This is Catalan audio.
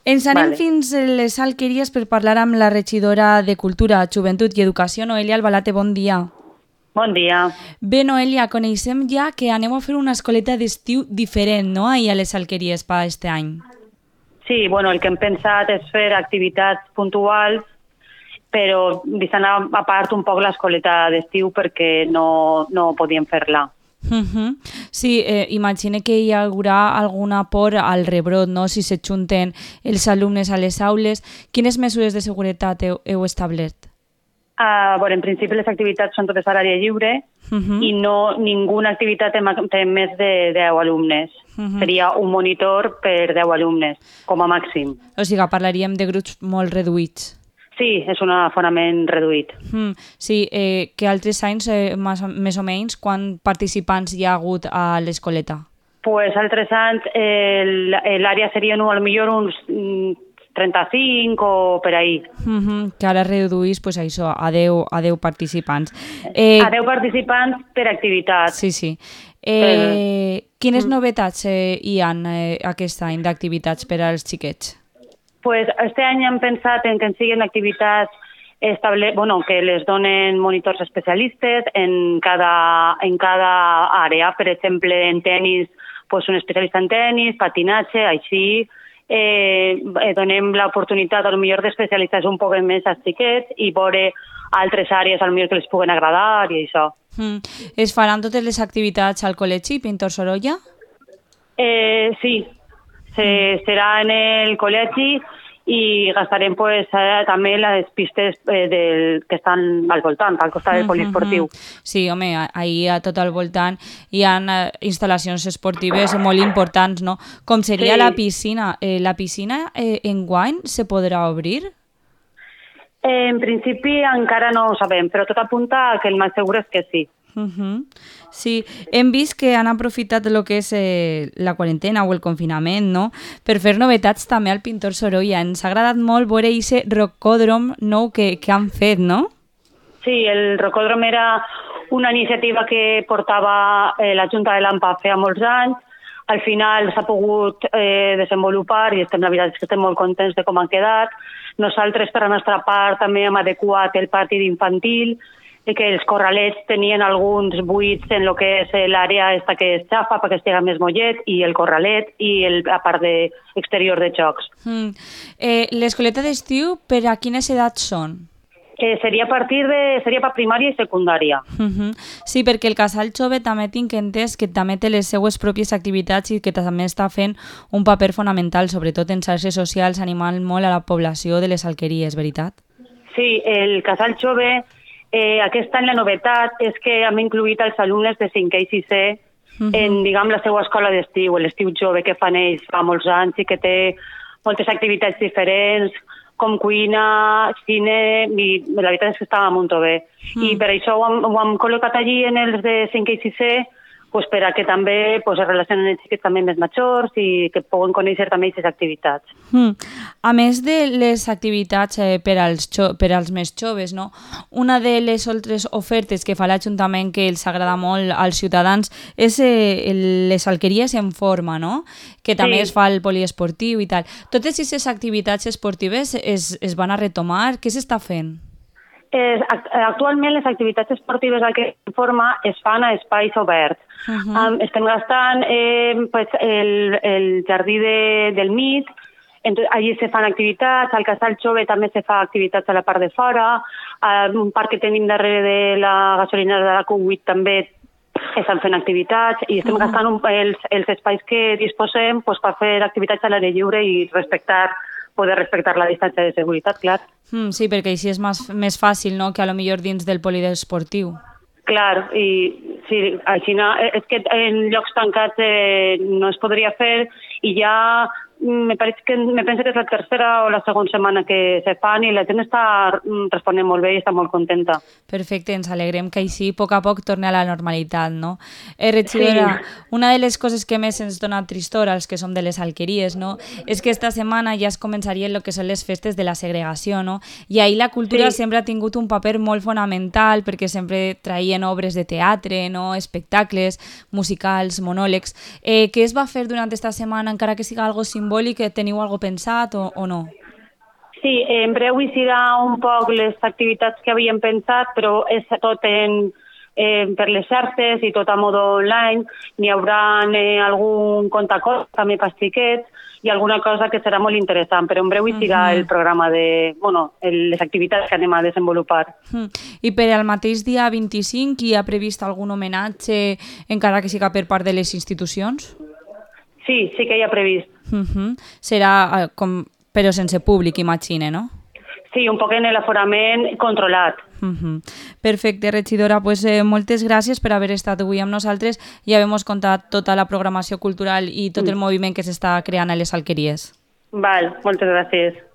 Ens anem fins a les Alqueries per parlar amb la regidora de Cultura, Joventut i Educació, Noelia Albalate. Bon dia. Bon dia. Bé, Noelia, coneixem ja que anem a fer una escoleta d'estiu diferent, no?, ahir a les Alqueries per este any. Sí, bueno, el que hem pensat és fer activitats puntuals, però deixant a part un poc l'escoleta d'estiu perquè no podíem fer-la. Sí, imagine que hi haurà alguna por al rebrot, no?, si se junten els alumnes a les aules. Quines mesures de seguretat heu establert? Bueno, en principi les activitats són totes a l'àrea lliure i ninguna activitat té més de 10 alumnes. Seria un monitor per 10 alumnes, com a màxim. O sigui, parlaríem de grups molt reduïts. Sí, és un aforament reduït. Sí, que altres anys, més o menys, quan participants hi ha hagut a l'escoleta? Pues altres anys l'àrea serien potser uns 35 o per ahí. Que ara reduís pues, això, a 10 participants. A 10 participants per activitat. Sí. Quines novetats hi ha aquest any d'activitats per als xiquets? Pues este any hem pensat en que en siguin activitats que les donen monitors especialistes en cada àrea. Per exemple, en tenis, pues un especialista en tenis, patinatge, així. Donem l'oportunitat potser d'especialitzar un poc més als xiquets i veure altres àrees potser que les puguen agradar i això. Es faran totes les activitats al col·legi Pintor Sorolla? Sí, serà en el col·legi i gastarem també les pistes que estan al voltant, al costat del poliesportiu. Sí, home, ahir a tot al voltant hi ha instal·lacions esportives molt importants, no? Com seria la piscina. La piscina enguany se podrà obrir? En principi encara no ho sabem, però tot apunta que el més segur és que sí. Sí, hem vist que han aprofitat el que és la quarantena o el confinament, no?, per fer novetats també al Pintor Sorolla. Ens ha agradat molt veure aquest rocòdrom nou que han fet, no? Sí, el rocòdrom era una iniciativa que portava la Junta de l'AMPA feia molts anys. Al final s'ha pogut desenvolupar i la veritat és que estem molt contents de com han quedat. Nosaltres, per la nostra part, també hem adequat el pati d'infantil, que els corralets tenien alguns buits en el que és l'àrea que es xafa perquè estigui més mollet, i el corralet i la part exterior de jocs. L'escoleta d'estiu, per a quines edats són? Seria per primària i secundària. Sí, perquè el Casal Jove també tinc entès que també té les seues pròpies activitats i que també està fent un paper fonamental, sobretot en xarxes socials, animant molt a la població de les Alqueries, veritat? Sí, el Casal Jove, aquest any la novetat és que hem incluït els alumnes de 5è i 6è en, la seva escola d'estiu, l'estiu jove que fan ells fa molts anys i que té moltes activitats diferents, com cuina, cine, i la veritat és que estava molt bé. I per això ho hem col·locat allí en els de 5è i 6è, per a que també es relacionen els xiquets també més majors i que puguen conèixer també aquestes activitats. A més de les activitats per als més joves, no? Una de les altres ofertes que fa l'Ajuntament que els agrada molt als ciutadans és les Alqueries en forma, no?, que també es fa el poliesportiu i tal. Totes aquestes activitats esportives es van a retomar. Què s'està fent? Actualment les activitats esportives en forma es fan a espais oberts. Estem gastant el jardí del mig, allí se fan activitats, al Casal Jove també se fa activitats a la part de fora, un parc que tenim darrere de la gasolinera de la Q8 també estan fent activitats i estem gastant els espais que disposem per fer activitats a l'aire lliure i poder respectar la distància de seguretat, clar. Sí, perquè així és més fàcil, no?, que a lo millor dins del poliesportiu. Clar, i sí, així és que en llocs tancats no es podria fer i ja me penso que és la tercera o la segona setmana que se fan i la gent està responent molt bé i està molt contenta. Perfecte, ens alegrem que així a poc torni a la normalitat, no? Regidora, una de les coses que més ens dona tristor als que som de les Alqueries, no?, és que esta setmana ja es començarien el que són les festes de la segregació, no? I ahir la cultura sempre ha tingut un paper molt fonamental perquè sempre traien obres de teatre, no?, espectacles, musicals, monòlegs. Què es va fer durant esta setmana, encara que siga algo simbòlic, simbòlic, teniu algo pensat o no? Sí, en breu hi serà un poc les activitats que havíem pensat, però és tot per les xarxes i tot a mode online. N'hi haurà algun contact també per xiquets i alguna cosa que serà molt interessant, però en breu hi serà el programa les activitats que anem a desenvolupar. I per al mateix dia 25 hi ha previst algun homenatge, encara que siga per part de les institucions? Sí que hi ha previst. Serà però sense públic, imagine, no? Sí, un poc en l'aforament controlat. Perfecte, regidora. Pues, moltes gràcies per haver estat avui amb nosaltres i haver-nos contat tota la programació cultural i tot el moviment que s'està creant a les Alqueries. Val, moltes gràcies.